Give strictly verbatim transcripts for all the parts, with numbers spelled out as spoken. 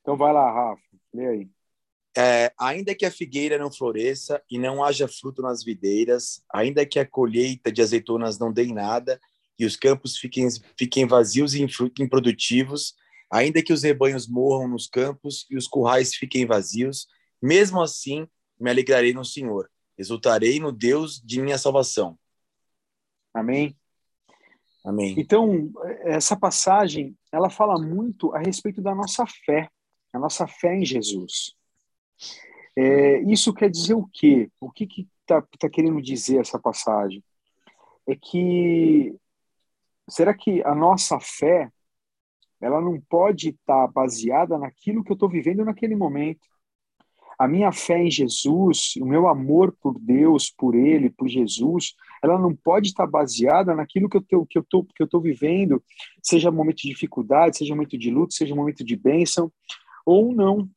Então vai lá, Rafa, lê aí. É, ainda que a figueira não floresça e não haja fruto nas videiras, ainda que a colheita de azeitonas não dê em nada e os campos fiquem, fiquem vazios e improdutivos, ainda que os rebanhos morram nos campos e os currais fiquem vazios, mesmo assim me alegrarei no Senhor, exultarei no Deus de minha salvação. Amém? Amém. Então, essa passagem, ela fala muito a respeito da nossa fé, a nossa fé em Jesus. É, isso quer dizer o quê? O que que tá, tá querendo dizer essa passagem? É que, será que a nossa fé, ela não pode estar baseada naquilo que eu estou vivendo naquele momento? A minha fé em Jesus, o meu amor por Deus, por Ele, por Jesus, ela não pode estar baseada naquilo que eu tô, que eu tô, que eu tô vivendo, seja momento de dificuldade, seja momento de luto, seja momento de bênção, ou não.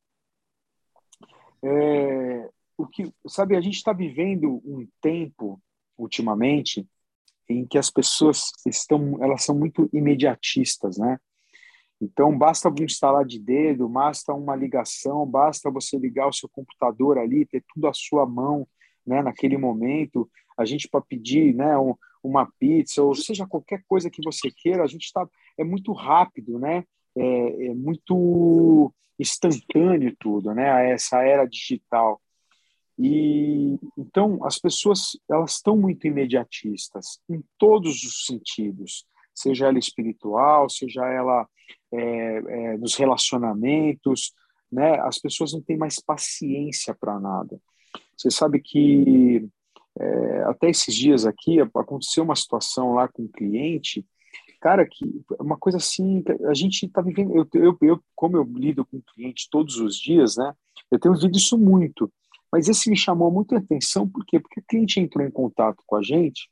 É, o que, sabe, a gente está vivendo um tempo, ultimamente, em que as pessoas estão, elas são muito imediatistas, né? Então, basta um instalar de dedo, basta uma ligação, basta você ligar o seu computador ali, ter tudo à sua mão, né, naquele momento. A gente, para pedir, né, um, uma pizza, ou seja, qualquer coisa que você queira, a gente está, é muito rápido, né? É, é muito instantâneo tudo, né? Essa era digital. E então as pessoas, elas estão muito imediatistas em todos os sentidos, seja ela espiritual, seja ela é, é, nos relacionamentos, né? As pessoas não têm mais paciência para nada. Você sabe que é, até esses dias aqui aconteceu uma situação lá com um cliente, cara, que uma coisa assim, a gente está vivendo, eu, eu, eu, como eu lido com cliente todos os dias, né? Eu tenho vivido isso muito. Mas esse me chamou muito a atenção, por quê? Porque o cliente entrou em contato com a gente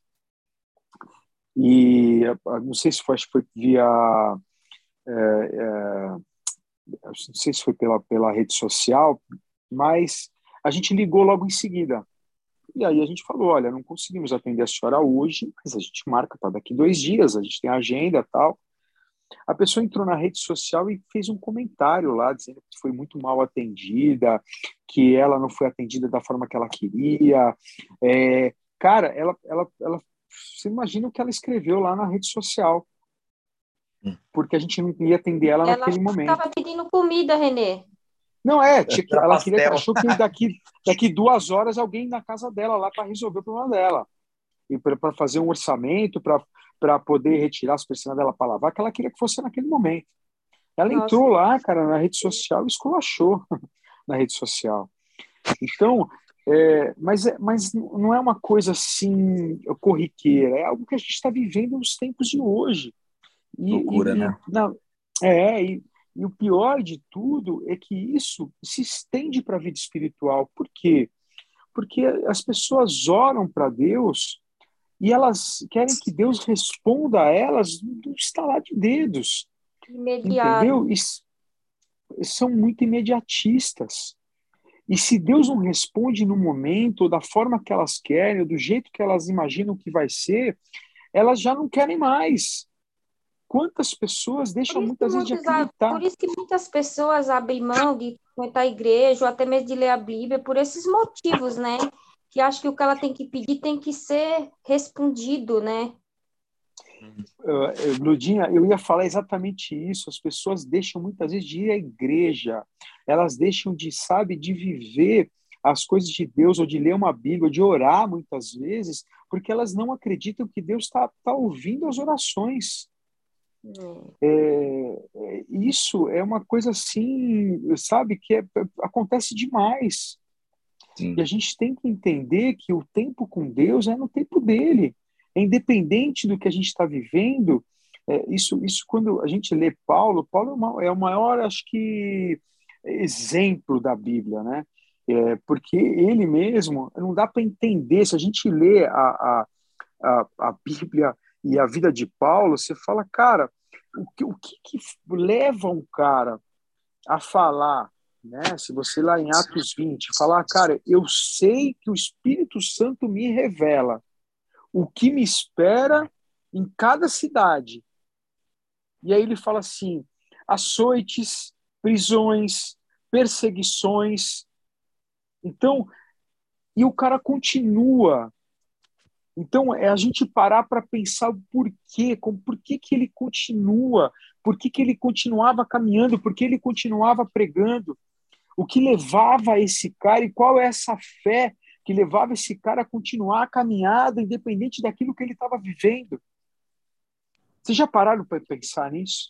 e não sei se foi, acho que foi via, é, é, não sei se foi pela, pela rede social, mas a gente ligou logo em seguida. E aí a gente falou, olha, não conseguimos atender a senhora hoje, mas a gente marca para daqui dois dias, a gente tem agenda e tal. A pessoa entrou na rede social e fez um comentário lá, dizendo que foi muito mal atendida, que ela não foi atendida da forma que ela queria. É, cara, ela, ela, ela, você imagina o que ela escreveu lá na rede social, porque a gente não ia atender ela Ela naquele momento. estava pedindo comida, Renê. Não, é, tinha que, ela pastel. queria, achou que daqui, daqui duas horas alguém na casa dela lá para resolver o problema dela. E para fazer um orçamento, para poder retirar as persianas dela para lavar, que ela queria que fosse naquele momento. Ela Nossa. entrou lá, cara, na rede social e esculachou na rede social. Então, é, mas, é, mas não é uma coisa assim corriqueira, é algo que a gente está vivendo nos tempos de hoje. E, Loucura, e, né? e, não, é, e, e o pior de tudo é que isso se estende para a vida espiritual. Por quê? Porque as pessoas oram para Deus e elas querem que Deus responda a elas no estalar de dedos. Imediato. Entendeu? E são muito imediatistas. E se Deus não responde no momento, ou da forma que elas querem, ou do jeito que elas imaginam que vai ser, elas já não querem mais. Quantas pessoas Por deixam isso que muitas vezes de muitos, a- acreditar? por isso que muitas pessoas abrem mão de frequentar a igreja, ou até mesmo de ler a Bíblia, por esses motivos, né? Que acham que o que ela tem que pedir tem que ser respondido, né? Uh, Ludinha, eu ia falar exatamente isso. As pessoas deixam muitas vezes de ir à igreja, elas deixam de, sabe, de viver as coisas de Deus, ou de ler uma Bíblia, ou de orar muitas vezes, porque elas não acreditam que Deus está tá ouvindo as orações. Hum. É, é, isso é uma coisa assim, sabe, que é, acontece demais. Sim. E a gente tem que entender que o tempo com Deus é no tempo dele. É independente do que a gente está vivendo. É, isso, isso, quando a gente lê Paulo, Paulo é, uma, é o maior, acho que, exemplo da Bíblia, né? É, porque ele mesmo, não dá para entender. Se a gente lê a, a, a, a Bíblia e a vida de Paulo, você fala, cara, o que, o que, que leva um cara a falar, né? Se você lá em Atos vinte falar, cara, eu sei que o Espírito Santo me revela o que me espera em cada cidade. E aí ele fala assim, açoites, prisões, perseguições. Então, e o cara continua. Então, é a gente parar para pensar o porquê, como, por que, que ele continua, por que, que ele continuava caminhando, por que ele continuava pregando, o que levava esse cara e qual é essa fé que levava esse cara a continuar a caminhada, independente daquilo que ele estava vivendo. Vocês já pararam para pensar nisso?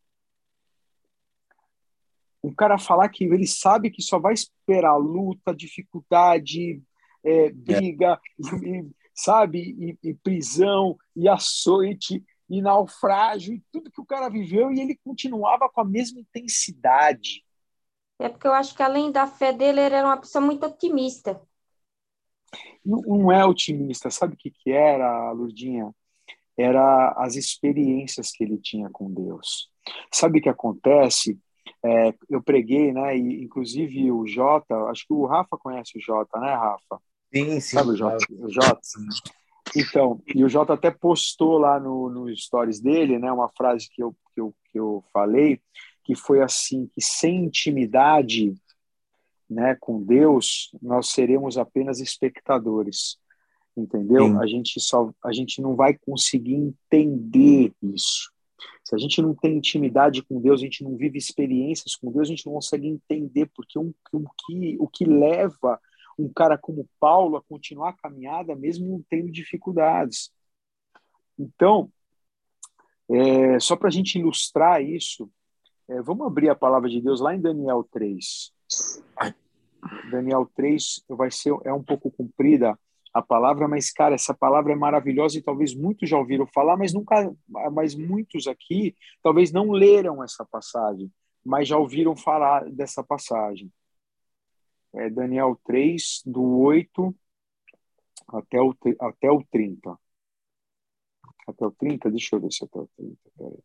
Um cara falar que ele sabe que só vai esperar luta, dificuldade, é, briga, é. E, sabe, e, e prisão, e açoite, e naufrágio, e tudo que o cara viveu, e ele continuava com a mesma intensidade. É porque eu acho que, além da fé dele, ele era uma pessoa muito otimista. Não, não é otimista, sabe o que, que era, Lourdinha? Era as experiências que ele tinha com Deus. Sabe o que acontece? É, eu preguei, né? E, inclusive o Jota, acho que o Rafa conhece o Jota, né, Rafa? Sim, sim. Sabe o Jota? O Jota? Então, e o Jota até postou lá no, no stories dele, né? Uma frase que eu, que, eu, que eu falei, que foi assim, que sem intimidade, né, com Deus, nós seremos apenas espectadores. Entendeu? Sim. A gente só, a gente não vai conseguir entender isso. Se a gente não tem intimidade com Deus, a gente não vive experiências com Deus, a gente não consegue entender porque um, um, que, o que leva um cara como Paulo a continuar a caminhada, mesmo não tendo dificuldades. Então, é, só para a gente ilustrar isso, é, vamos abrir a palavra de Deus lá em Daniel três. Daniel três vai ser, é um pouco comprida a palavra, mas, cara, essa palavra é maravilhosa e talvez muitos já ouviram falar, mas nunca, mas muitos aqui talvez não leram essa passagem, mas já ouviram falar dessa passagem. É Daniel três, do oito até o, até o trinta. Até o trinta? Deixa eu ver se até o trinta. Peraí.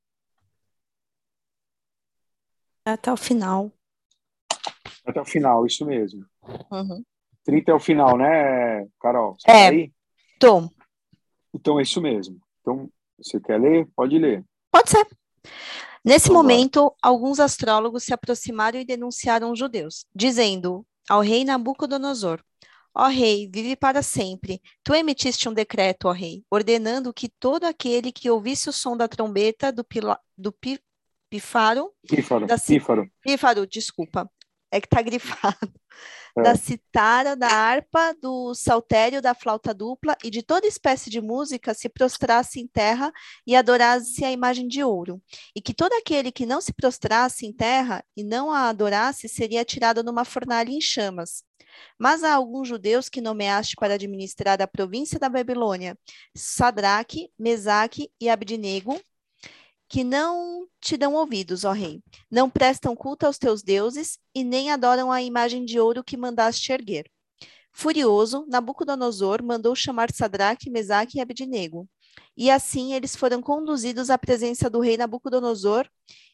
Até o final. Até o final, isso mesmo. Uhum. trinta é o final, né, Carol? Você é, tá aí? Tô. Então é isso mesmo. Então, você quer ler? Pode ler. Pode ser. Nesse Então, momento, vai. Alguns astrólogos se aproximaram e denunciaram os judeus, dizendo ao rei Nabucodonosor: ó rei, vive para sempre. Tu emitiste um decreto, ó rei, ordenando que todo aquele que ouvisse o som da trombeta do, pila, do pi, pífaro... Pífaro, da, pífaro. Pífaro, desculpa. É que tá grifado. É. Da citara, da harpa, do saltério, da flauta dupla e de toda espécie de música se prostrasse em terra e adorasse a imagem de ouro. E que todo aquele que não se prostrasse em terra e não a adorasse seria atirado numa fornalha em chamas. Mas há alguns judeus que nomeaste para administrar a província da Babilônia, Sadraque, Mesaque e Abdinego, que não te dão ouvidos, ó rei, não prestam culto aos teus deuses e nem adoram a imagem de ouro que mandaste erguer. Furioso, Nabucodonosor mandou chamar Sadraque, Mesaque e Abdinego. E assim eles foram conduzidos à presença do rei Nabucodonosor.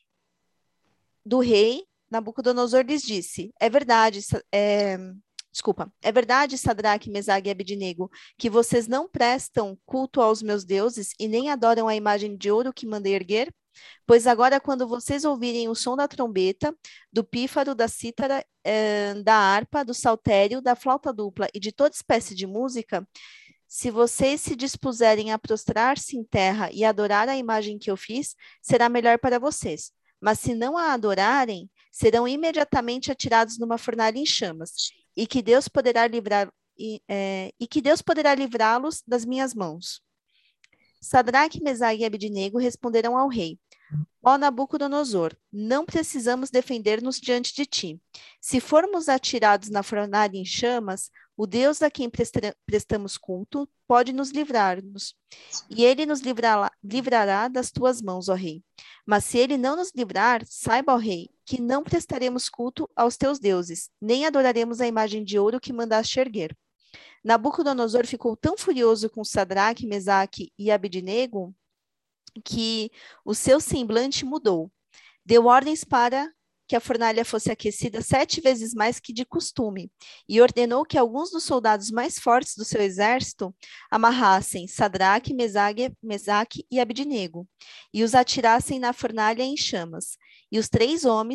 Do rei, Nabucodonosor lhes disse: É verdade, é... Desculpa, é verdade, Sadraque, Mesaque e Abdinego, que vocês não prestam culto aos meus deuses e nem adoram a imagem de ouro que mandei erguer? Pois agora, quando vocês ouvirem o som da trombeta, do pífaro, da cítara, eh, da harpa, do saltério, da flauta dupla e de toda espécie de música, se vocês se dispuserem a prostrar-se em terra e adorar a imagem que eu fiz, será melhor para vocês. Mas se não a adorarem, serão imediatamente atirados numa fornalha em chamas. E que Deus poderá livrar e, é, e que Deus poderá livrá-los das minhas mãos. Sadraque, Mesaque e Abdinego responderam ao rei: ó Nabucodonosor, não precisamos defender-nos diante de ti. Se formos atirados na fornalha em chamas, o Deus a quem prestamos culto pode nos livrar-nos, e ele nos livrará, livrará das tuas mãos, ó rei. Mas se ele não nos livrar, saiba, ó rei, que não prestaremos culto aos teus deuses, nem adoraremos a imagem de ouro que mandaste erguer. Nabucodonosor ficou tão furioso com Sadraque, Mesaque e Abdinego que o seu semblante mudou. Deu ordens para que a fornalha fosse aquecida sete vezes mais que de costume, e ordenou que alguns dos soldados mais fortes do seu exército amarrassem Sadraque, Mesaque, Mesaque e Abdinego, e os atirassem na fornalha em chamas. E os três homens,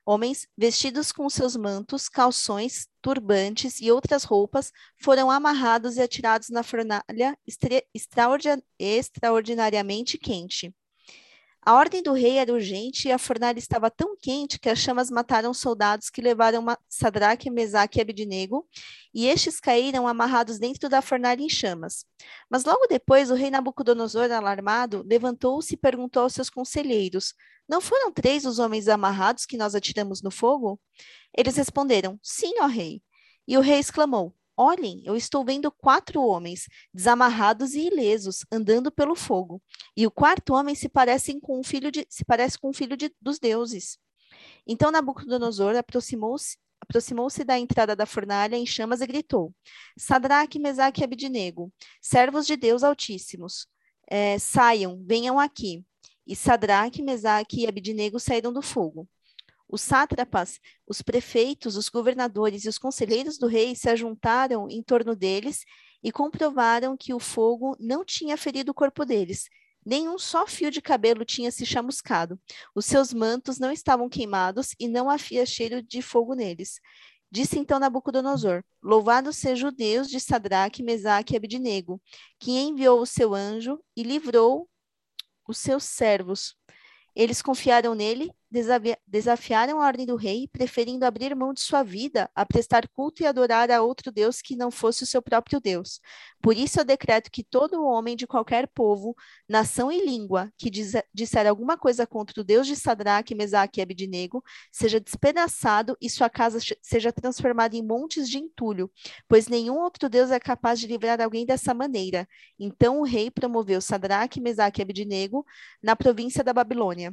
Homens vestidos com seus mantos, calções, turbantes e outras roupas foram amarrados e atirados na fornalha estre- extraordi- extraordinariamente quente. A ordem do rei era urgente e a fornalha estava tão quente que as chamas mataram os soldados que levaram Ma- Sadraque, Mesaque e Abednego, e estes caíram amarrados dentro da fornalha em chamas. Mas logo depois o rei Nabucodonosor, alarmado, levantou-se e perguntou aos seus conselheiros: Não foram três os homens amarrados que nós atiramos no fogo? Eles responderam: Sim, ó rei. E o rei exclamou: Olhem, eu estou vendo quatro homens, desamarrados e ilesos, andando pelo fogo. E o quarto homem se parece com um filho de, se parece com um filho de, dos deuses. Então Nabucodonosor aproximou-se aproximou-se da entrada da fornalha em chamas e gritou: Sadraque, Mesaque e Abednego, servos de Deus Altíssimos, é, saiam, venham aqui. E Sadraque, Mesaque e Abednego saíram do fogo. Os sátrapas, os prefeitos, os governadores e os conselheiros do rei se ajuntaram em torno deles e comprovaram que o fogo não tinha ferido o corpo deles. Nenhum só fio de cabelo tinha se chamuscado. Os seus mantos não estavam queimados e não havia cheiro de fogo neles. Disse então Nabucodonosor: Louvado seja o Deus de Sadraque, Mesaque e Abednego, que enviou o seu anjo e livrou os seus servos. Eles confiaram nele, desafia- desafiaram a ordem do rei, preferindo abrir mão de sua vida a prestar culto e adorar a outro Deus que não fosse o seu próprio Deus. Por isso eu decreto que todo homem de qualquer povo, nação e língua que diz- disser alguma coisa contra o Deus de Sadraque, Mesaque e Abednego seja despedaçado e sua casa che- seja transformada em montes de entulho, pois nenhum outro Deus é capaz de livrar alguém dessa maneira. Então o rei promoveu Sadraque, Mesaque e Abednego na província da Babilônia.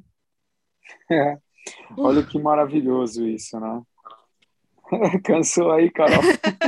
É, olha que maravilhoso isso, né? Cansou aí, Carol?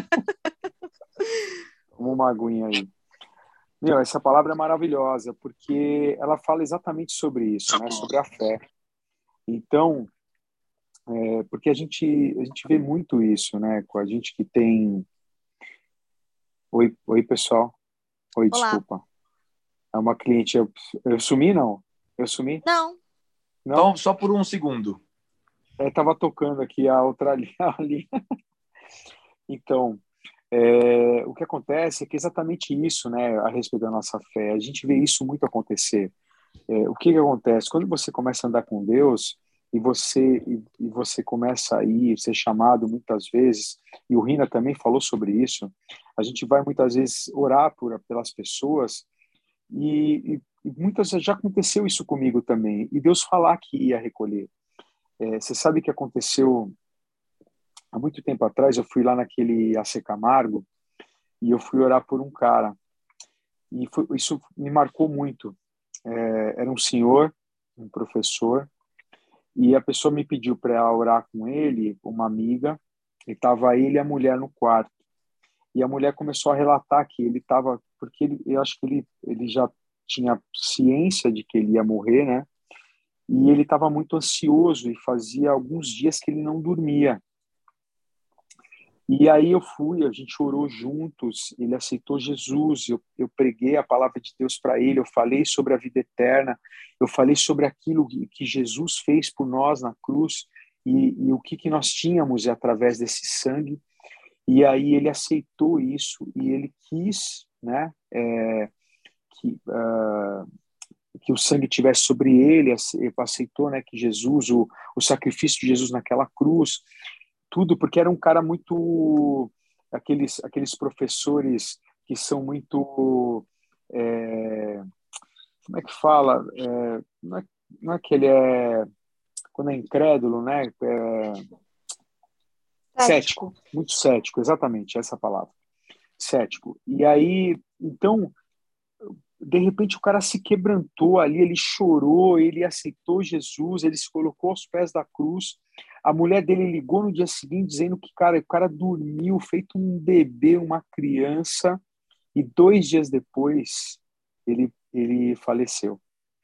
Como uma aguinha aí. Meu, essa palavra é maravilhosa, porque ela fala exatamente sobre isso, né? Sobre a fé. Então, é, porque a gente, a gente vê muito isso, né? Com a gente que tem... Oi, oi, pessoal. Oi, Olá. desculpa. É uma cliente. Eu, eu sumi, não? Eu sumi? Não, Não? Só, só por um segundo. É, tava tocando aqui a outra linha ali. Então, é, o que acontece é que é exatamente isso, né, a respeito da nossa fé. A gente vê isso muito acontecer. É, o que que acontece? Quando você começa a andar com Deus e você, e, e você começa a ir, ser chamado muitas vezes, e o Rina também falou sobre isso, a gente vai muitas vezes orar por, pelas pessoas e, e, e muitas vezes já aconteceu isso comigo também, e Deus falar que ia recolher. É, você sabe que aconteceu há muito tempo atrás, eu fui lá naquele A C Camargo e eu fui orar por um cara. E foi, isso me marcou muito. É, era um senhor, um professor, e a pessoa me pediu para orar com ele, uma amiga, e estava ele e a mulher no quarto. E a mulher começou a relatar que ele estava, porque ele, eu acho que ele, ele já tinha ciência de que ele ia morrer, né? E ele estava muito ansioso e fazia alguns dias que ele não dormia. E aí eu fui, a gente orou juntos, ele aceitou Jesus, eu, eu preguei a palavra de Deus para ele, eu falei sobre a vida eterna, eu falei sobre aquilo que Jesus fez por nós na cruz e, e o que, que nós tínhamos através desse sangue. E aí ele aceitou isso e ele quis, né, é, que, uh, que o sangue tivesse sobre ele, aceitou, né, que Jesus, o, o sacrifício de Jesus naquela cruz, tudo, porque era um cara muito... Aqueles, aqueles professores que são muito... É, como é que fala? É, não, é, não é que ele é... Quando é incrédulo, né? É, cético. Muito cético, exatamente, essa palavra. Cético. E aí, então, de repente o cara se quebrantou ali, ele chorou, ele aceitou Jesus, ele se colocou aos pés da cruz. A mulher dele ligou no dia seguinte dizendo que, cara, o cara dormiu feito um bebê, uma criança, e dois dias depois ele, ele faleceu.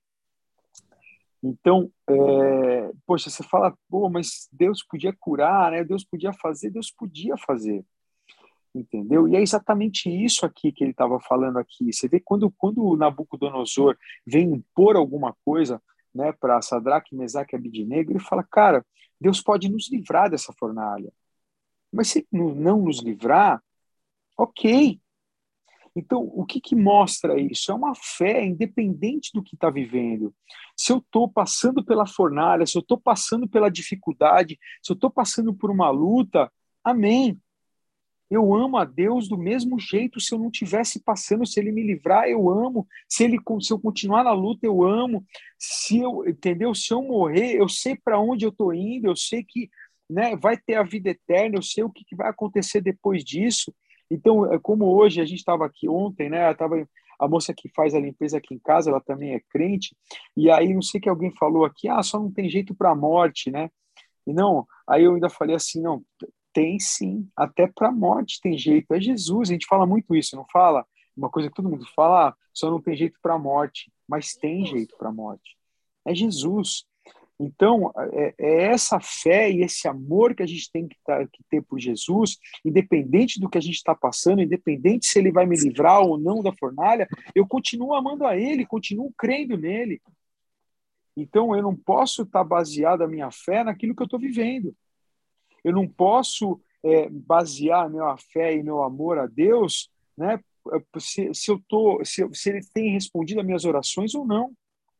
Então, é, poxa, você fala, pô, mas Deus podia curar, né? Deus podia fazer, Deus podia fazer, entendeu? E é exatamente isso aqui que ele estava falando aqui. Você vê quando, quando o Nabucodonosor vem impor alguma coisa, né, para Sadraque, Mesaque e Abidnego, ele fala, cara, Deus pode nos livrar dessa fornalha. Mas se não nos livrar, ok. Então, o que, que mostra isso? É uma fé independente do que está vivendo. Se eu estou passando pela fornalha, se eu estou passando pela dificuldade, se eu estou passando por uma luta, amém. Eu amo a Deus do mesmo jeito. Se eu não estivesse passando, se Ele me livrar, eu amo. Se, ele, se eu continuar na luta, eu amo. Se eu, entendeu? Se eu morrer, eu sei para onde eu estou indo, eu sei que, né, vai ter a vida eterna, eu sei o que, que vai acontecer depois disso. Então, como hoje a gente estava aqui ontem, né? Tava a moça que faz a limpeza aqui em casa, ela também é crente. E aí, não sei que alguém falou aqui, ah, só não tem jeito para a morte, né? E não, aí eu ainda falei assim, não, tem sim, até para a morte tem jeito, é Jesus, a gente fala muito isso, não fala? Uma coisa que todo mundo fala, ah, só não tem jeito para a morte, mas tem jeito para a morte, é Jesus. Então, é, é essa fé e esse amor que a gente tem que, tá, que ter por Jesus, independente do que a gente está passando, independente se ele vai me livrar ou não da fornalha, eu continuo amando a ele, continuo crendo nele. Então, eu não posso estar baseado a minha fé naquilo que eu estou vivendo. Eu não posso é, basear a minha fé e meu amor a Deus, né, se, se, eu tô, se, se Ele tem respondido às minhas orações ou não.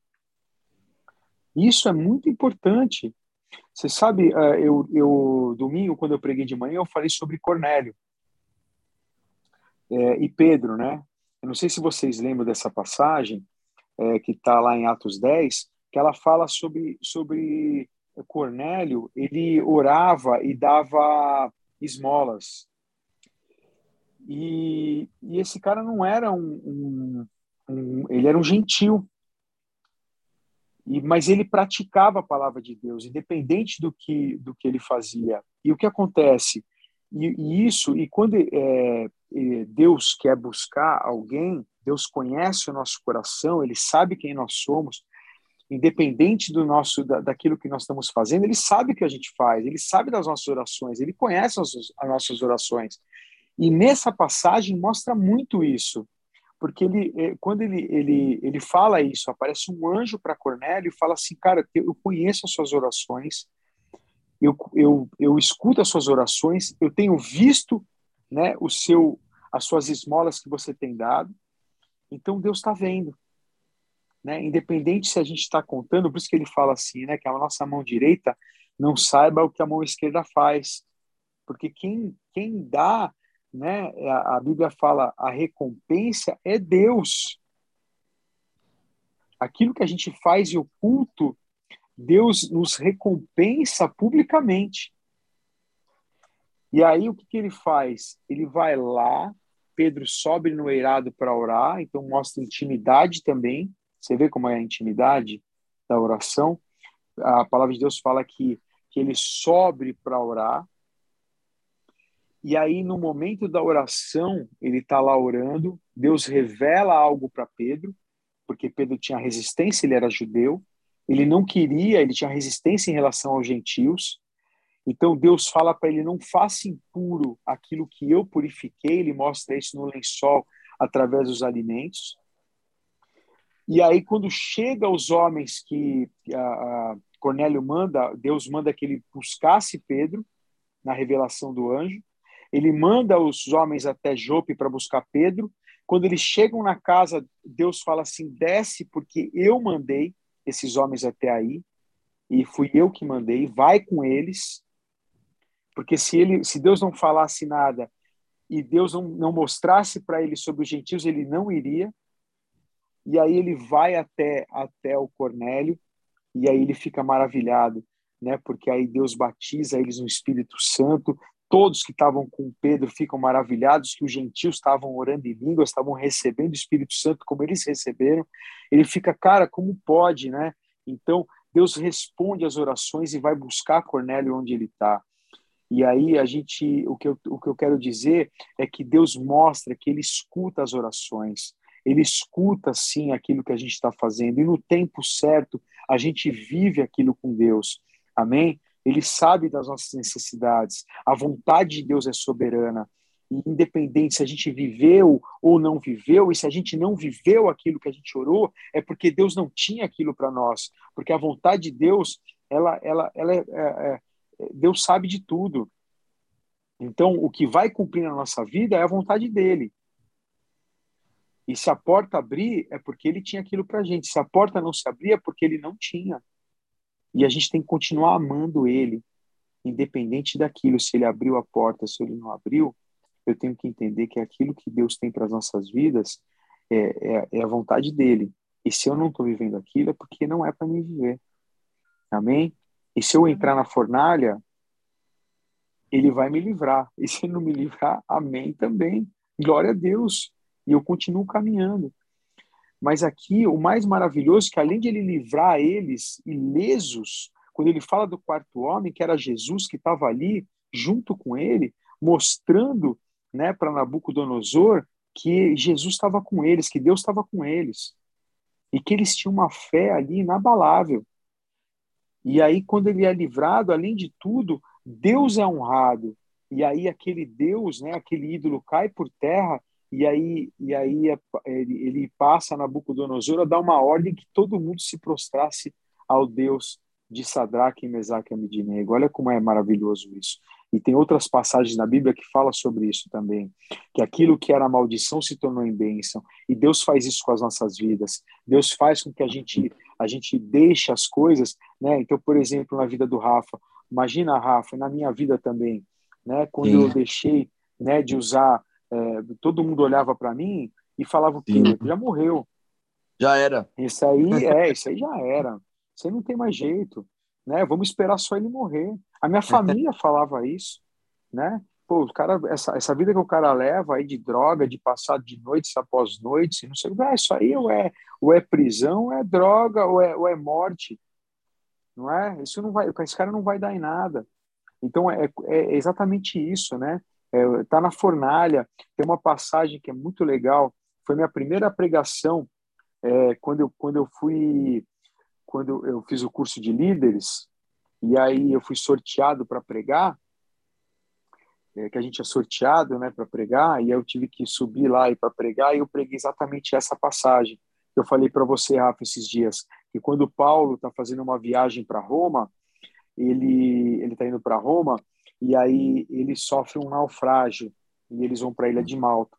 Isso é muito importante. Você sabe, eu, eu domingo, quando eu preguei de manhã, eu falei sobre Cornélio é, e Pedro, né? Eu não sei se vocês lembram dessa passagem, é, que está lá em Atos dez, que ela fala sobre, sobre Cornélio, ele orava e dava esmolas. E, e esse cara não era um, um, um ele era um gentil, e, mas ele praticava a palavra de Deus, independente do que, do que ele fazia. E o que acontece? E, e isso, e quando é, Deus quer buscar alguém, Deus conhece o nosso coração, Ele sabe quem nós somos, independente do nosso, da, daquilo que nós estamos fazendo, Ele sabe o que a gente faz, Ele sabe das nossas orações, Ele conhece as, as nossas orações. E nessa passagem mostra muito isso, porque ele, quando ele, ele, ele fala isso, aparece um anjo para Cornélio e fala assim, cara, eu conheço as suas orações, eu, eu, eu escuto as suas orações, eu tenho visto, né, o seu, as suas esmolas que você tem dado, então Deus está vendo. Né? Independente se a gente está contando, por isso que ele fala assim, né, que a nossa mão direita não saiba o que a mão esquerda faz, porque quem, quem dá, né, a, a Bíblia fala, a recompensa é Deus. Aquilo que a gente faz em oculto, Deus nos recompensa publicamente. E aí o que, que ele faz? Ele vai lá, Pedro sobe no eirado para orar, então mostra intimidade também. Você vê como é a intimidade da oração? A palavra de Deus fala que, que ele sobe para orar. E aí, no momento da oração, ele está lá orando, Deus revela algo para Pedro, porque Pedro tinha resistência, ele era judeu, ele não queria, ele tinha resistência em relação aos gentios. Então, Deus fala para ele, não faça impuro aquilo que eu purifiquei, ele mostra isso no lençol através dos alimentos. E aí, quando chega os homens que a, a Cornélio manda, Deus manda que ele buscasse Pedro, na revelação do anjo, ele manda os homens até Jope para buscar Pedro. Quando eles chegam na casa, Deus fala assim, desce, porque eu mandei esses homens até aí, e fui eu que mandei, vai com eles, porque se, ele, se Deus não falasse nada, e Deus não, não mostrasse para ele sobre os gentios, ele não iria. E aí ele vai até, até o Cornélio, e aí ele fica maravilhado, né? Porque aí Deus batiza eles no Espírito Santo, todos que estavam com Pedro ficam maravilhados que os gentios estavam orando em línguas, estavam recebendo o Espírito Santo como eles receberam. Ele fica, cara, como pode, né? Então, Deus responde às orações e vai buscar Cornélio onde ele está. E aí a gente, o que, eu, o que eu quero dizer é que Deus mostra que ele escuta as orações, ele escuta sim aquilo que a gente está fazendo, e no tempo certo a gente vive aquilo com Deus, amém? Ele sabe das nossas necessidades, a vontade de Deus é soberana, E independente se a gente viveu ou não viveu, e se a gente não viveu aquilo que a gente orou, é porque Deus não tinha aquilo para nós. Porque a vontade de Deus, ela, ela, ela é, é, é, Deus sabe de tudo. Então, o que vai cumprir na nossa vida é a vontade dele. E se a porta abrir, é porque ele tinha aquilo para a gente. Se a porta não se abrir, é porque ele não tinha. E a gente tem que continuar amando ele, independente daquilo. Se ele abriu a porta, se ele não abriu, eu tenho que entender que aquilo que Deus tem para as nossas vidas é, é, é a vontade dele. E se eu não estou vivendo aquilo, é porque não é para mim viver. Amém? E se eu entrar na fornalha, ele vai me livrar. E se ele não me livrar, amém também. Glória a Deus. E eu continuo caminhando. Mas aqui, o mais maravilhoso é que além de ele livrar eles ilesos, quando ele fala do quarto homem, que era Jesus que estava ali junto com ele, mostrando, né, para Nabucodonosor que Jesus estava com eles, que Deus estava com eles. E que eles tinham uma fé ali inabalável. E aí, quando ele é livrado, além de tudo, Deus é honrado. E aí aquele Deus, né, aquele ídolo cai por terra, e aí, e aí ele, ele passa a Nabucodonosor a dar uma ordem que todo mundo se prostrasse ao Deus de Sadraque, Mesaque e Abednego. Olha como é maravilhoso isso. E tem outras passagens na Bíblia que falam sobre isso também, que aquilo que era maldição se tornou em bênção. E Deus faz isso com as nossas vidas. Deus faz com que a gente, a gente deixe as coisas, né? Então, por exemplo, na vida do Rafa, imagina, Rafa, na minha vida também, né? Quando Sim. eu deixei, né, de usar, é, todo mundo olhava para mim e falava o quê? Sim. Já morreu. Já era. Isso aí, é, isso aí já era. Isso aí não tem mais jeito, né? Vamos esperar só ele morrer. A minha família falava isso, né? Pô, o cara, essa, essa vida que o cara leva aí de droga, de passar de noites após noites, não sei, ah, isso aí ou é, ou é prisão, ou é droga, ou é, ou é morte, não é? Isso não vai, esse cara não vai dar em nada. Então é, é exatamente isso, né? É, tá na fornalha. Tem uma passagem que é muito legal. Foi minha primeira pregação, é, quando eu quando eu fui quando eu fiz o curso de líderes, e aí eu fui sorteado para pregar, é, que a gente é sorteado, né, para pregar, e aí eu tive que subir lá e para pregar, e eu preguei exatamente essa passagem. Eu falei para você, Rafa, esses dias, que quando Paulo está fazendo uma viagem para Roma, ele ele está indo para Roma, e aí ele sofre um naufrágio, e eles vão para a ilha de Malta.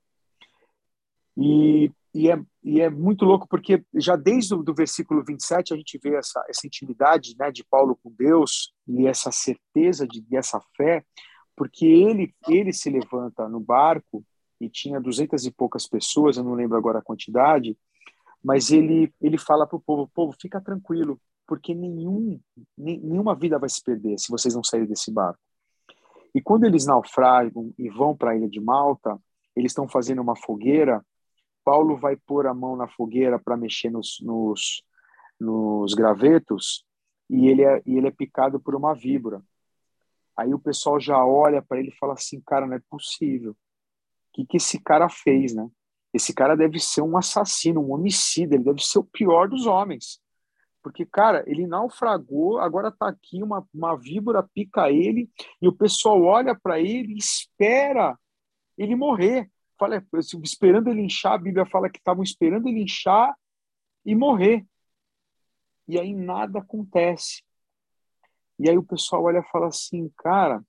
E, e, é, e é muito louco, porque já desde o do versículo vinte e sete a gente vê essa, essa intimidade, né, de Paulo com Deus e essa certeza de, dessa fé, porque ele, ele se levanta no barco e tinha duzentas e poucas pessoas, eu não lembro agora a quantidade, mas ele, ele fala para o povo, povo, fica tranquilo, porque nenhum, nenhuma vida vai se perder se vocês não saírem desse barco. E quando eles naufragam e vão para a ilha de Malta, eles estão fazendo uma fogueira. Paulo vai pôr a mão na fogueira para mexer nos, nos, nos gravetos e ele, é, e ele é picado por uma víbora. Aí o pessoal já olha para ele e fala assim, cara, não é possível. O que, que esse cara fez, né? Esse cara deve ser um assassino, um homicida, ele deve ser o pior dos homens. Porque, cara, ele naufragou, agora está aqui, uma, uma víbora pica ele e o pessoal olha para ele e espera ele morrer. Fala, esperando ele inchar, a Bíblia fala que estavam esperando ele inchar e morrer. E aí nada acontece. E aí o pessoal olha e fala assim, cara,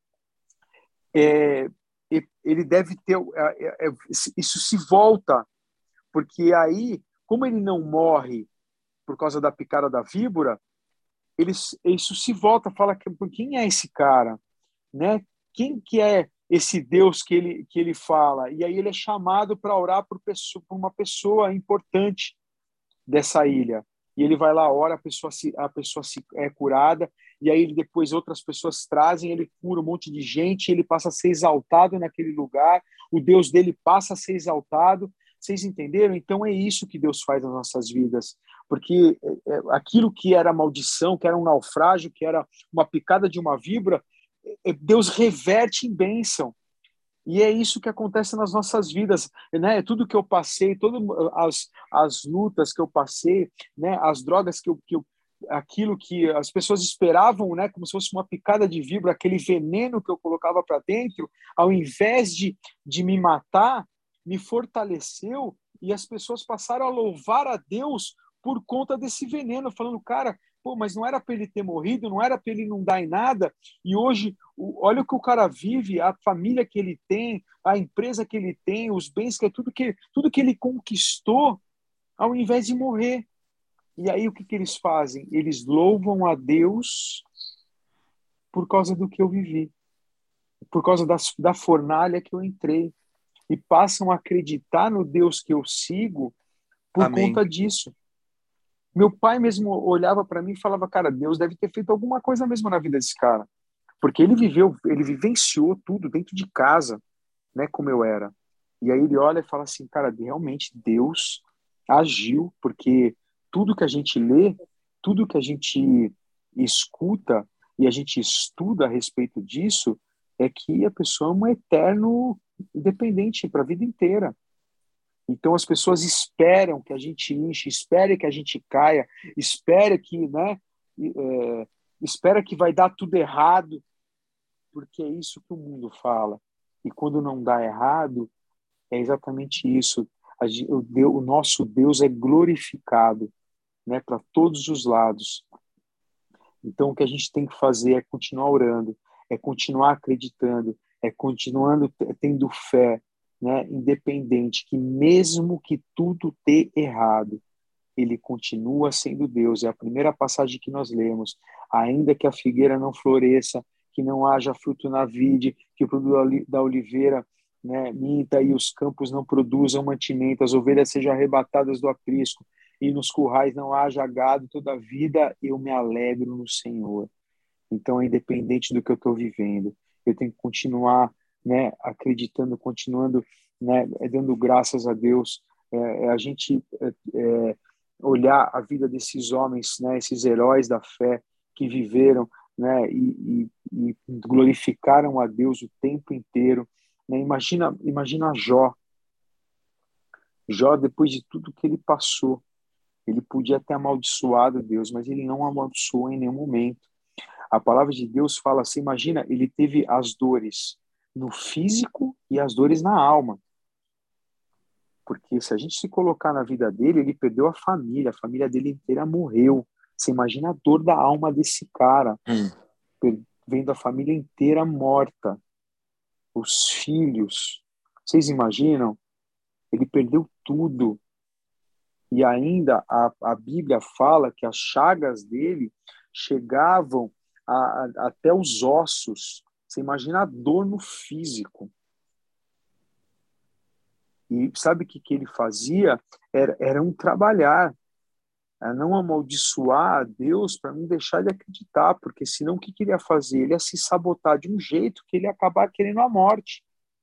é, ele deve ter... É, é, isso se volta, porque aí, como ele não morre por causa da picada da víbora, ele, isso se volta, fala, quem é esse cara? Né? Quem que é esse Deus que ele, que ele fala? E aí ele é chamado para orar por, pessoa, por uma pessoa importante dessa ilha. E ele vai lá, ora, a pessoa, se, a pessoa se, é curada, e aí depois outras pessoas trazem, ele cura um monte de gente, ele passa a ser exaltado naquele lugar, o Deus dele passa a ser exaltado. Vocês entenderam? Então é isso que Deus faz nas nossas vidas. Porque aquilo que era maldição, que era um naufrágio, que era uma picada de uma víbora, Deus reverte em bênção. E é isso que acontece nas nossas vidas, né? Tudo que eu passei, todas as, as lutas que eu passei, né? As drogas que eu, que, eu, aquilo que as pessoas esperavam, né, como se fosse uma picada de víbora, aquele veneno que eu colocava para dentro, ao invés de, de me matar, me fortaleceu, e as pessoas passaram a louvar a Deus por conta desse veneno, falando, cara, pô, mas não era para ele ter morrido, não era para ele não dar em nada, e hoje, o, olha o que o cara vive, a família que ele tem, a empresa que ele tem, os bens, que é tudo que, tudo que ele conquistou, ao invés de morrer. E aí o que, que eles fazem? Eles louvam a Deus por causa do que eu vivi, por causa da, da fornalha que eu entrei, e passam a acreditar no Deus que eu sigo por Amém. conta disso. Meu pai mesmo olhava para mim e falava, cara, Deus deve ter feito alguma coisa mesmo na vida desse cara, porque ele viveu, ele vivenciou tudo dentro de casa, né, como eu era. E aí ele olha e fala assim, cara, realmente Deus agiu, porque tudo que a gente lê, tudo que a gente escuta e a gente estuda a respeito disso é que a pessoa é um eterno dependente para a vida inteira. Então as pessoas esperam que a gente enche, esperam que a gente caia, espera que, né, é, espera que vai dar tudo errado, porque é isso que o mundo fala. E quando não dá errado, é exatamente isso. A, o, Deus, o nosso Deus é glorificado, né, para todos os lados. Então, o que a gente tem que fazer é continuar orando, é continuar acreditando, é continuando tendo fé, né, independente, que mesmo que tudo dê errado, ele continua sendo Deus. É a primeira passagem que nós lemos. Ainda que a figueira não floresça, que não haja fruto na vide, que o produto da oliveira, né, minta e os campos não produzam mantimento, as ovelhas sejam arrebatadas do aprisco e nos currais não haja gado, toda a vida eu me alegro no Senhor. Então, é independente do que eu estou vivendo, eu tenho que continuar, né, acreditando, continuando, né, dando graças a Deus. É, a gente é, é, olhar a vida desses homens, né, esses heróis da fé que viveram, né, e, e, e glorificaram a Deus o tempo inteiro. Né? Imagina, imagina Jó. Jó, depois de tudo que ele passou, ele podia ter amaldiçoado Deus, mas ele não amaldiçoou em nenhum momento. A palavra de Deus fala assim, imagina, ele teve as dores no físico e as dores na alma. Porque se a gente se colocar na vida dele, ele perdeu a família, a família dele inteira morreu. Você imagina a dor da alma desse cara, Hum. vendo a família inteira morta, os filhos. Vocês imaginam? Ele perdeu tudo. E ainda a, a Bíblia fala que as chagas dele chegavam a, a, até os ossos. Você imagina a dor no físico. E sabe o que, que ele fazia? Era, era um trabalhar, era não amaldiçoar a Deus para não deixar de acreditar, porque senão o que, que ele ia fazer? Ele ia se sabotar de um jeito que ele ia acabar querendo a morte.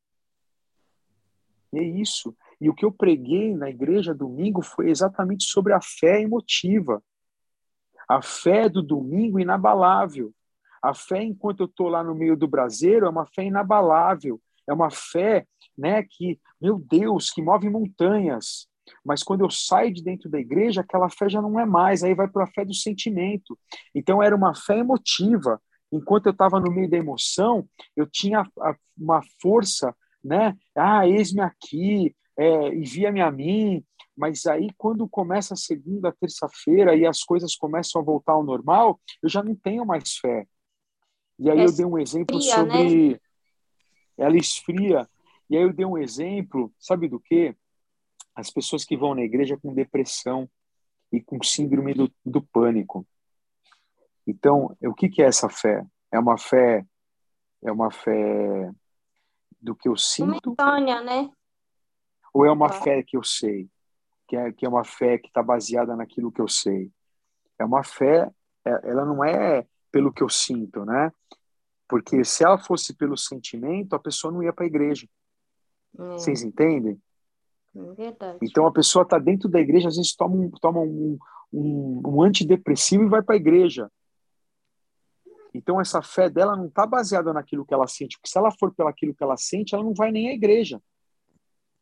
E é isso. E o que eu preguei na igreja domingo foi exatamente sobre a fé emotiva. A fé do domingo inabalável. A fé enquanto eu estou lá no meio do braseiro é uma fé inabalável. É uma fé, né, que, meu Deus, que move montanhas. Mas quando eu saio de dentro da igreja, aquela fé já não é mais. Aí vai para a fé do sentimento. Então era uma fé emotiva. Enquanto eu estava no meio da emoção, eu tinha uma força, né? Ah, eis-me aqui, é, envia-me a mim. Mas aí, quando começa a segunda, terça-feira e as coisas começam a voltar ao normal, eu já não tenho mais fé. E aí É eu dei um exemplo fria, né? sobre... Ela esfria. E aí eu dei um exemplo, sabe do quê? As pessoas que vão na igreja com depressão e com síndrome do, do pânico. Então, o que, que é essa fé? É uma fé, é uma fé do que eu sinto, Momentânea, né? ou é uma Claro. fé que eu sei? Que é, que é uma fé que está baseada naquilo que eu sei? É uma fé, é, ela não é pelo que eu sinto, né? Porque se ela fosse pelo sentimento, a pessoa não ia para a igreja. Vocês É, entendem? é verdade. Então a pessoa está dentro da igreja, às vezes toma um, toma um, um, um antidepressivo e vai para a igreja. Então essa fé dela não está baseada naquilo que ela sente, porque se ela for pelo aquilo que ela sente, ela não vai nem à igreja.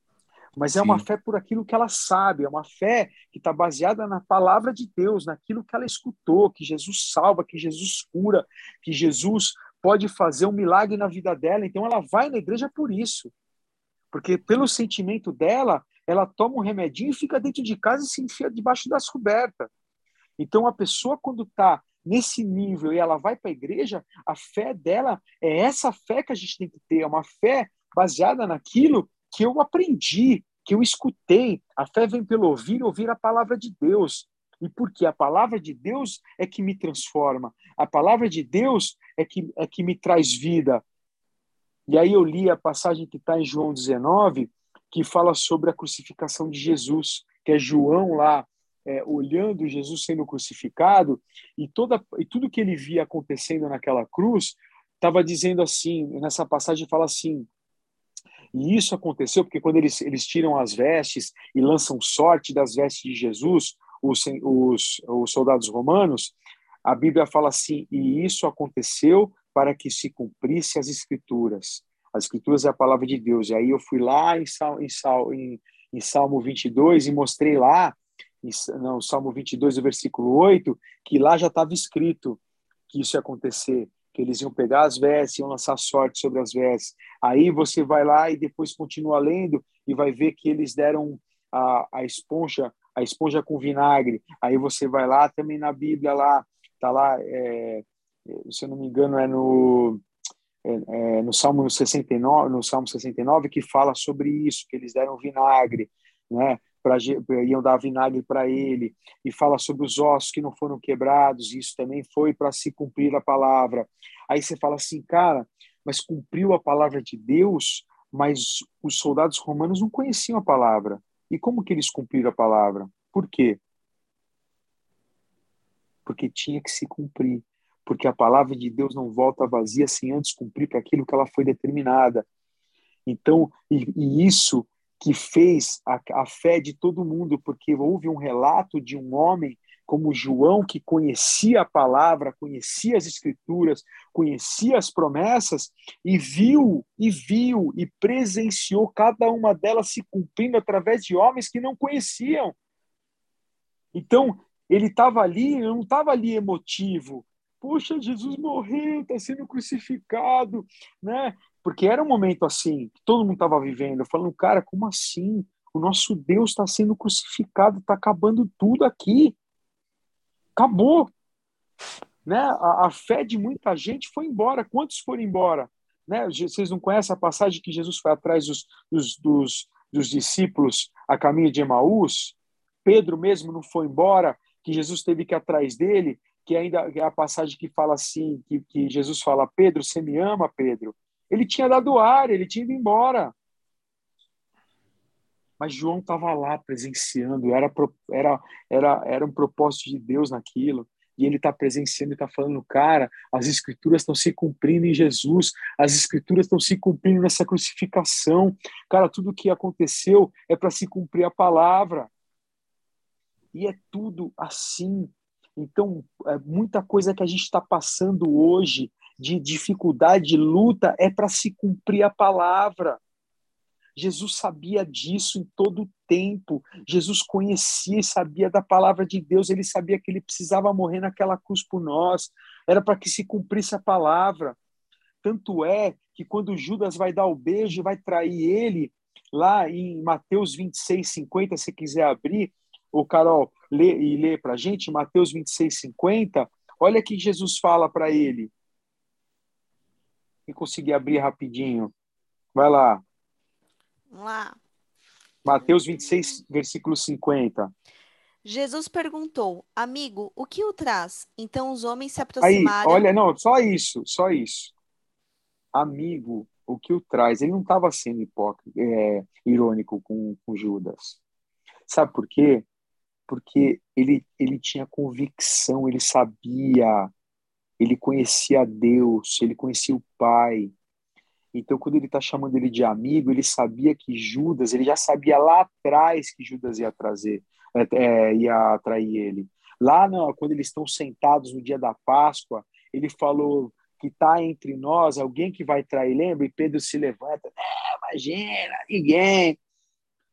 mas é uma Sim. fé por aquilo que ela sabe, é uma fé que está baseada na palavra de Deus, naquilo que ela escutou, que Jesus salva, que Jesus cura, que Jesus pode fazer um milagre na vida dela. Então ela vai na igreja por isso, porque pelo sentimento dela, ela toma um remedinho e fica dentro de casa e se enfia debaixo das cobertas. Então a pessoa, quando está nesse nível e ela vai para a igreja, a fé dela é essa fé que a gente tem que ter, é uma fé baseada naquilo que eu aprendi, que eu escutei. A fé vem pelo ouvir, ouvir a palavra de Deus. E porque a palavra de Deus é que me transforma, a palavra de Deus é que, é que me traz vida. E aí eu li a passagem que está em João dezenove, que fala sobre a crucificação de Jesus, que é João lá, é, olhando Jesus sendo crucificado, e, toda, e tudo que ele via acontecendo naquela cruz, estava dizendo assim, nessa passagem fala assim, e isso aconteceu porque quando eles, eles tiram as vestes e lançam sorte das vestes de Jesus, os, os, os soldados romanos, a Bíblia fala assim, e isso aconteceu para que se cumprisse as Escrituras. As Escrituras é a palavra de Deus. E aí eu fui lá em, Sal, em, Sal, em, em Salmo vinte e dois e mostrei lá, em, não, Salmo vinte e dois, o versículo oito, que lá já estava escrito que isso ia acontecer, que eles iam pegar as vestes, iam lançar sorte sobre as vestes. Aí você vai lá e depois continua lendo e vai ver que eles deram a, a esponja, a esponja com vinagre. Aí você vai lá também na Bíblia lá, tá lá, é, se eu não me engano é no é, é, no Salmo sessenta e nove, no Salmo sessenta e nove que fala sobre isso, que eles deram vinagre, né? Pra, iam dar vinagre para ele, e fala sobre os ossos que não foram quebrados, e isso também foi para se cumprir a palavra. Aí você fala assim, cara, mas cumpriu a palavra de Deus, mas os soldados romanos não conheciam a palavra. E como que eles cumpriram a palavra? Por quê? Porque tinha que se cumprir. Porque a palavra de Deus não volta vazia sem antes cumprir para aquilo que ela foi determinada. Então, e, e isso que fez a, a fé de todo mundo, porque houve um relato de um homem como João, que conhecia a palavra, conhecia as escrituras, conhecia as promessas, e viu, e viu, e presenciou cada uma delas se cumprindo através de homens que não conheciam. Então, ele estava ali, ele não estava ali emotivo. Poxa, Jesus morreu, está sendo crucificado, né? Porque era um momento assim, que todo mundo estava vivendo, falando, cara, como assim? O nosso Deus está sendo crucificado, está acabando tudo aqui. Acabou. Né? A, a fé de muita gente foi embora. Quantos foram embora? Né? Vocês não conhecem a passagem que Jesus foi atrás dos, dos, dos, dos discípulos a caminho de Emaús? Pedro mesmo não foi embora, que Jesus teve que ir atrás dele, que ainda é a passagem que fala assim, que, que Jesus fala, Pedro, você me ama, Pedro? Ele tinha dado ar, ele tinha ido embora. Mas João estava lá presenciando, era, era, era, era um propósito de Deus naquilo. E ele está presenciando e está falando, cara, as escrituras estão se cumprindo em Jesus, as escrituras estão se cumprindo nessa crucificação. Cara, tudo que aconteceu é para se cumprir a palavra. E é tudo assim. Então, é muita coisa que a gente está passando hoje, de dificuldade, de luta, é para se cumprir a palavra. Jesus sabia disso em todo o tempo. Jesus conhecia e sabia da palavra de Deus. Ele sabia que ele precisava morrer naquela cruz por nós. Era para que se cumprisse a palavra. Tanto é que quando Judas vai dar o beijo e vai trair ele, lá em Mateus vinte e seis, cinquenta, se quiser abrir, o Carol lê e lê para a gente, Mateus vinte e seis, cinquenta, olha que Jesus fala para ele. Quem conseguir abrir rapidinho, vai lá. Vamos lá. Mateus vinte e seis, versículo cinquenta. Jesus perguntou, amigo, o que o traz? Então os homens se Aí, aproximaram. olha, não, só isso, só isso. Amigo, o que o traz? Ele não estava sendo hipócrita, é, irônico com, com Judas. Sabe por quê? Porque ele, ele tinha convicção, ele sabia, ele conhecia Deus, ele conhecia o Pai. Então, quando ele está chamando ele de amigo, ele sabia que Judas, ele já sabia lá atrás que Judas ia trazer, é, ia atrair ele. Lá, não, quando eles estão sentados no dia da Páscoa, ele falou que está entre nós alguém que vai trair, lembra? E Pedro se levanta, não, imagina, ninguém.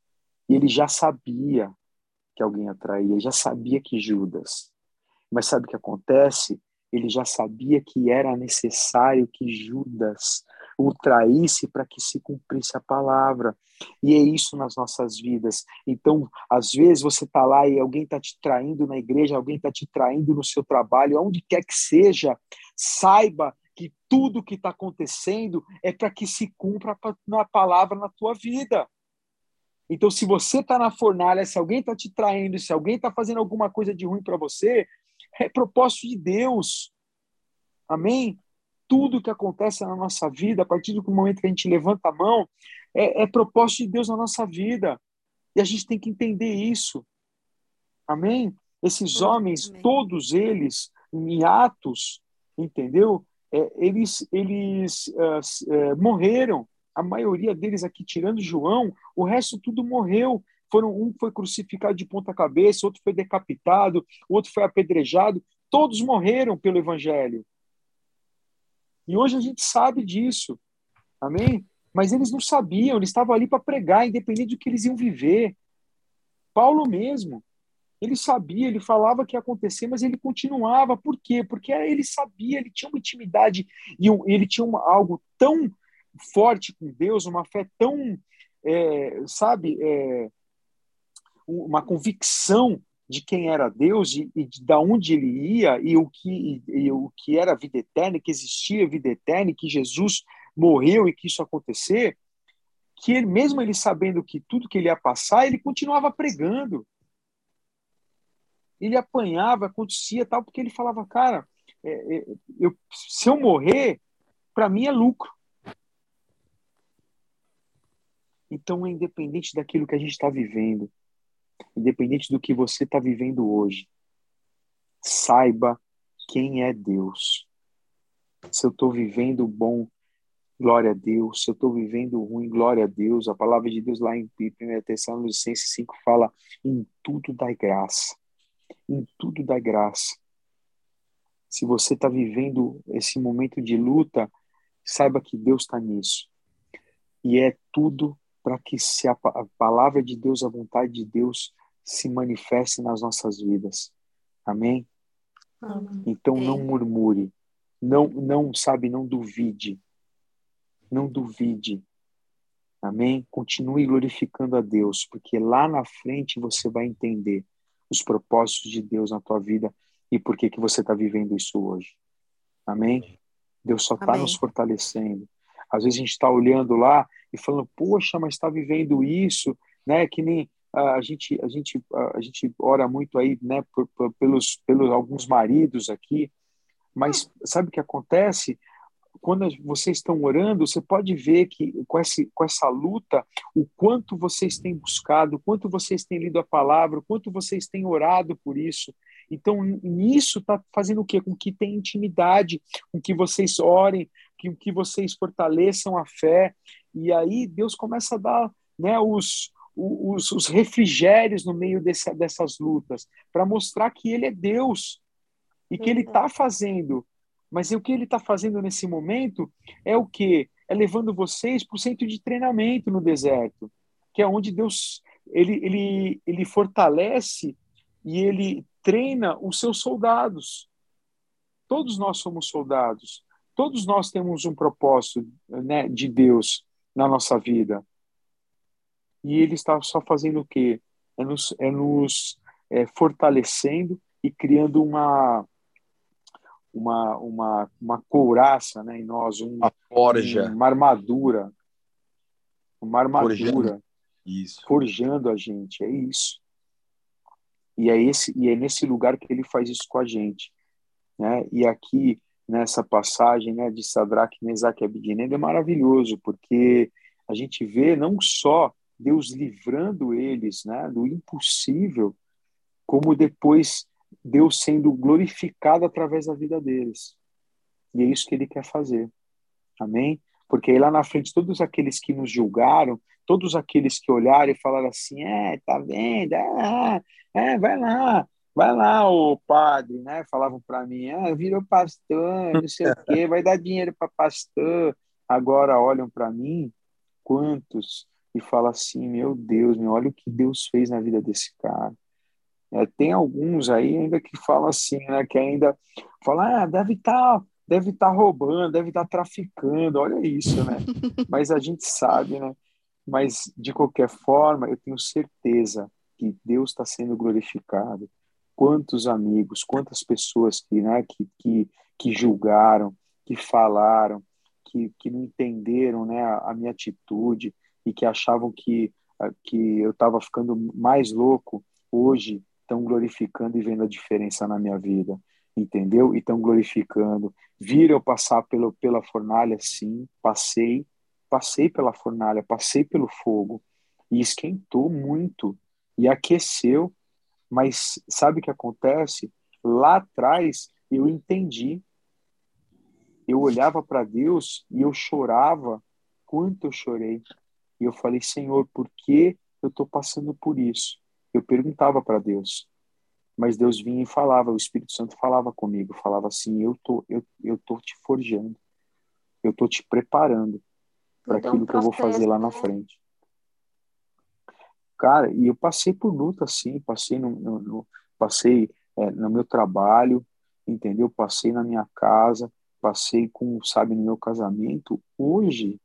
E ele já sabia que alguém ia trair, ele já sabia que Judas. Mas sabe o que acontece? Ele já sabia que era necessário que Judas o traísse para que se cumprisse a palavra. E é isso nas nossas vidas. Então, às vezes você está lá e alguém está te traindo na igreja, alguém está te traindo no seu trabalho, aonde quer que seja, saiba que tudo que está acontecendo é para que se cumpra a palavra na tua vida. Então, se você está na fornalha, se alguém está te traindo, se alguém está fazendo alguma coisa de ruim para você, é propósito de Deus. Amém? Tudo que acontece na nossa vida, a partir do momento que a gente levanta a mão, é, é propósito de Deus na nossa vida. E a gente tem que entender isso. Amém? Esses homens, Amém. todos eles, em Atos, entendeu? É, eles eles uh, uh, morreram. A maioria deles aqui, tirando João, o resto tudo morreu. Foram, um foi crucificado de ponta cabeça, outro foi decapitado, outro foi apedrejado. Todos morreram pelo Evangelho. E hoje a gente sabe disso. Amém? Mas eles não sabiam, eles estavam ali para pregar, independente do que eles iam viver. Paulo mesmo, ele sabia, ele falava que ia acontecer, mas ele continuava. Por quê? Porque ele sabia, ele tinha uma intimidade, e ele tinha uma, algo tão forte com Deus, uma fé tão, é, sabe, é, uma convicção de quem era Deus e, e de onde ele ia e o que, e, e o que era a vida eterna, que existia a vida eterna, e que Jesus morreu e que isso ia acontecer, que ele, mesmo ele sabendo que tudo que ele ia passar, ele continuava pregando. Ele apanhava, acontecia tal, porque ele falava, cara, é, é, eu, se eu morrer, para mim é lucro. Então, é independente daquilo que a gente está vivendo, independente do que você está vivendo hoje, saiba quem é Deus. Se eu estou vivendo bom, glória a Deus. Se eu estou vivendo ruim, glória a Deus. A palavra de Deus lá em primeira Tessalonicenses cinco fala, em tudo dai graça. Em tudo dai graça. Se você está vivendo esse momento de luta, saiba que Deus está nisso. E é tudo para que se a, a palavra de Deus, a vontade de Deus, se manifeste nas nossas vidas. Amém? Amém. Então não murmure, não, não sabe, não duvide, não duvide. Amém? Continue glorificando a Deus, porque lá na frente você vai entender os propósitos de Deus na tua vida e por que que você está vivendo isso hoje. Amém? Deus só está nos fortalecendo. Às vezes a gente está olhando lá e falando, poxa, mas está vivendo isso, né? Que nem uh, a gente a gente uh, a gente ora muito aí, né? Por, por, pelos pelos alguns maridos aqui, mas sabe o que acontece? Quando vocês estão orando, você pode ver que com, esse, com essa luta, o quanto vocês têm buscado, o quanto vocês têm lido a palavra, o quanto vocês têm orado por isso. Então, nisso está fazendo o quê? Com que tenham intimidade, com que vocês orem, com que vocês fortaleçam a fé. E aí Deus começa a dar, né, os, os, os refrigérios no meio desse, dessas lutas, para mostrar que Ele é Deus e que Ele está fazendo. Mas o que ele está fazendo nesse momento é o quê? É levando vocês para o centro de treinamento no deserto, que é onde Deus ele, ele, ele fortalece e ele treina os seus soldados. Todos nós somos soldados. Todos nós temos um propósito, né, de Deus na nossa vida. E ele está só fazendo o quê? É nos, é nos é, fortalecendo e criando uma... uma, uma, uma couraça, né, em nós, um, a forja, uma armadura, uma armadura, forjando. Isso. forjando a gente, é isso. E é, esse, e é nesse lugar que ele faz isso com a gente. Né? E aqui, nessa passagem, né, de Sadraque, Mesaque e Abednego, é maravilhoso, porque a gente vê não só Deus livrando eles, né, do impossível, como depois Deus sendo glorificado através da vida deles. E é isso que ele quer fazer. Amém? Porque aí lá na frente, todos aqueles que nos julgaram, todos aqueles que olharam e falaram assim, é, tá vendo? É, é, vai lá, vai lá, ô padre, né? Falavam para mim, ah, virou pastor, não sei o quê, vai dar dinheiro para pastor. Agora olham para mim, quantos e fala assim, meu Deus, meu, olha o que Deus fez na vida desse cara. É, tem alguns aí ainda que falam assim, né, que ainda falam, ah, deve estar deve tá roubando, deve estar traficando, olha isso, né? Mas a gente sabe, né? Mas, de qualquer forma, eu tenho certeza que Deus está sendo glorificado. Quantos amigos, quantas pessoas que, né, que, que, que julgaram, que falaram, que, que não entenderam, né, a, a minha atitude e que achavam que, que eu estava ficando mais louco, hoje estão glorificando e vendo a diferença na minha vida, entendeu? E estão glorificando. Viram eu passar pelo, pela fornalha, sim, passei, passei pela fornalha, passei pelo fogo, e esquentou muito, e aqueceu, mas sabe o que acontece? Lá atrás eu entendi, eu olhava para Deus e eu chorava, quanto eu chorei, e eu falei, Senhor, por que eu estou passando por isso? Eu perguntava para Deus, mas Deus vinha e falava, o Espírito Santo falava comigo, falava assim, eu tô, eu, eu tô te forjando, eu tô te preparando para Tudo é um aquilo que eu vou fazer processo, lá na né? frente. Cara, e eu passei por luta, sim, passei no, no, no- passei é, no meu trabalho, entendeu? Passei na minha casa, passei com, sabe, no meu casamento. Hoje,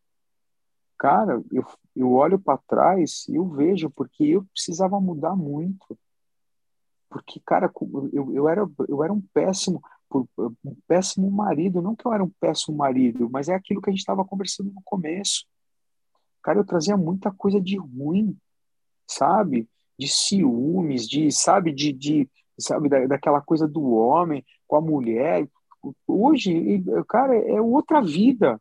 cara, eu, eu olho para trás e eu vejo porque eu precisava mudar muito. Porque, cara, eu, eu era, eu era um péssimo, um péssimo marido. Não que eu era um péssimo marido, mas é aquilo que a gente estava conversando no começo. Cara, eu trazia muita coisa de ruim, sabe? De ciúmes, de, sabe, de, de sabe, da, daquela coisa do homem com a mulher. Hoje, cara, é outra vida.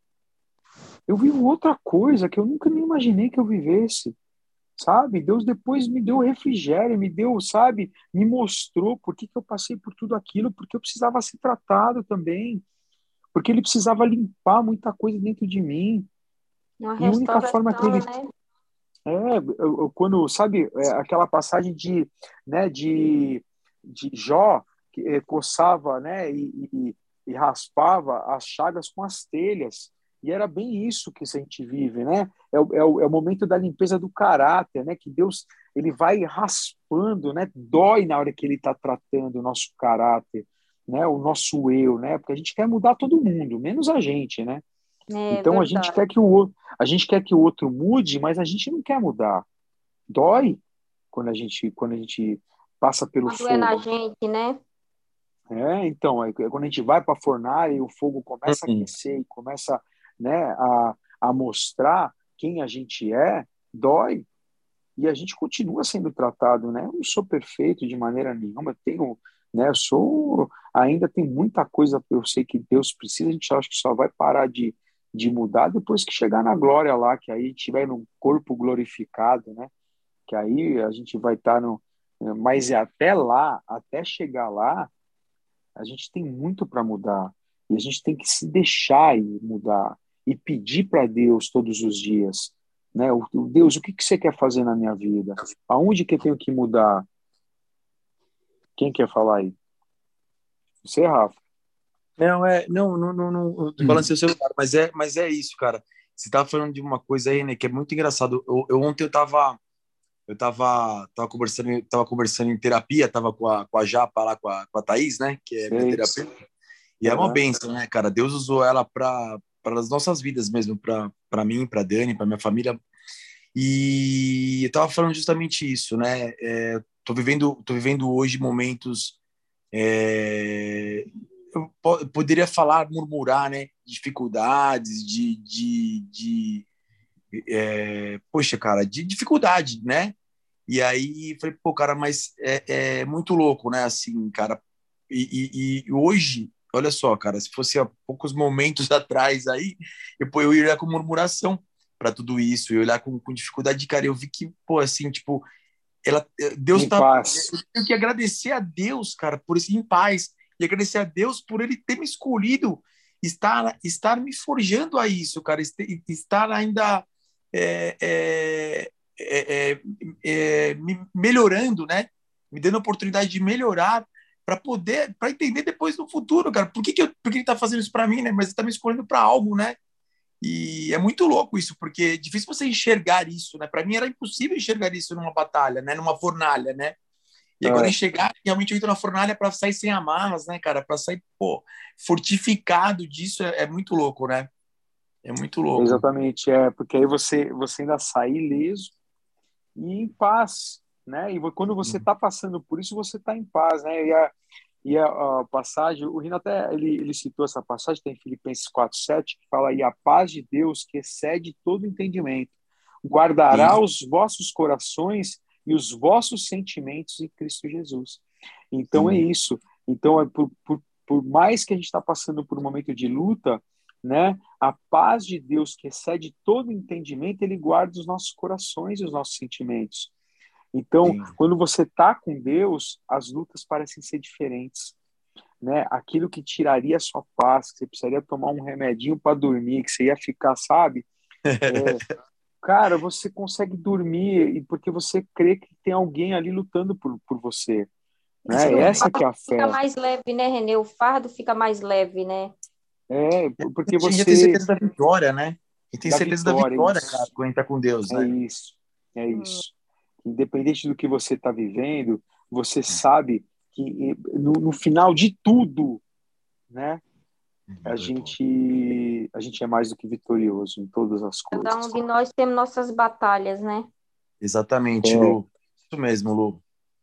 Eu vivo outra coisa que eu nunca nem imaginei que eu vivesse, sabe? Deus depois me deu refrigério, me deu, sabe? Me mostrou por que que eu passei por tudo aquilo, porque eu precisava ser tratado também, porque ele precisava limpar muita coisa dentro de mim. Uma E a única forma que restauração, ele né? É, eu- eu- quando, sabe, é, aquela passagem de, né, de, de Jó, que eh, coçava, né, e, e, e raspava as chagas com as telhas. E era bem isso que a gente vive, né? É, o, é, o, é o momento da limpeza do caráter, né? Que Deus, ele vai raspando, né? Dói na hora que ele está tratando o nosso caráter, né? O nosso eu, né? Porque a gente quer mudar todo mundo, menos a gente, né? É Então a gente verdade. quer que o outro, a gente quer que o outro mude, mas a gente não quer mudar. Dói quando a gente quando a gente passa pelo Quando é na fogo. gente, né? É, então, é quando a gente vai para a fornalha e o fogo começa a Uhum. aquecer e começa, né, a, a mostrar quem a gente é, dói. E a gente continua sendo tratado, né? Eu não sou perfeito de maneira nenhuma, eu tenho, né, eu sou, ainda tem muita coisa, eu sei que Deus precisa, a gente acha que só vai parar de, de mudar depois que chegar na glória lá, que aí tiver num corpo glorificado, né? Que aí a gente vai estar no, mas é até lá, até chegar lá, a gente tem muito para mudar. E a gente tem que se deixar ir mudar e pedir para Deus todos os dias, né? O, o Deus, o que que você quer fazer na minha vida? Aonde que eu tenho que mudar? Quem quer falar aí? Você, Rafa? Não, é, não, não, não, não, eu tô falando seu celular, mas é, mas é isso, cara. Você tava falando de uma coisa aí, né, que é muito engraçado. Eu, eu ontem eu tava, eu tava, tava conversando, tava conversando em terapia, tava com a, com a Japa lá, com a, com a Thaís, né, que é minha Sei. terapeuta. E é uma Aham. benção, né, cara? Deus usou ela para para as nossas vidas mesmo, para para mim, para Dani, para minha família. E eu tava falando justamente isso, né? É, tô vivendo, tô vivendo hoje momentos. É, eu po- poderia falar, murmurar, né? Dificuldades, de, de, de é, poxa, cara, de dificuldade, né? E aí falei, pô, cara, mas é, é muito louco, né? Assim, cara. E, e, e hoje, olha só, cara, se fosse há poucos momentos atrás aí, eu, pô, eu ia olhar com murmuração para tudo isso, eu ia olhar com, com dificuldade, cara. Eu vi que, pô, assim, tipo, ela, Deus Em tá. paz. Eu tenho que agradecer a Deus, cara, por esse em paz, e agradecer a Deus por ele ter me escolhido, estar, estar me forjando a isso, cara, este- estar ainda. É, é, é, é, é, me melhorando, né? Me dando a oportunidade de melhorar para poder, para entender depois no futuro, cara, por que, que, eu, por que ele tá fazendo isso para mim, né? Mas ele tá me escolhendo para algo, né? E é muito louco isso, porque é difícil você enxergar isso, né? Para mim era impossível enxergar isso numa batalha, né? Numa fornalha, né? E agora É. enxergar, realmente eu entro na fornalha para sair sem amarras, né, cara? Para sair, pô, fortificado disso é, é muito louco, né? É muito louco. Exatamente, é, porque aí você, você ainda sai ileso e em paz, né? E quando você está passando por isso, você está em paz, né? E a, e a, a passagem, o Rino até, ele, ele citou essa passagem, tem em Filipenses quatro, sete, que fala aí, a paz de Deus que excede todo entendimento, guardará Sim. os vossos corações e os vossos sentimentos em Cristo Jesus. Então é Sim. isso. Então, é por, por, por mais que a gente está passando por um momento de luta, né? A paz de Deus que excede todo entendimento, ele guarda os nossos corações e os nossos sentimentos. Então, Sim. quando você está com Deus, as lutas parecem ser diferentes, né? Aquilo que tiraria a sua paz, que você precisaria tomar um remedinho para dormir, que você ia ficar, sabe? É, cara, você consegue dormir e porque você crê que tem alguém ali lutando por, por você, né? Essa que é a Fica fé. mais leve, né, Renê? O fardo fica mais leve, né? É, porque A gente já tem você certeza da vitória, né? E tem da certeza da vitória, é vitória, cara, isso. quando está com Deus, É né? isso. É isso. Independente do que você está vivendo, você sabe que no, no final de tudo, né, a gente a gente é mais do que vitorioso em todas as Cada coisas. um de nós temos nossas batalhas, né? Exatamente, É, Lu. Isso mesmo, Lu.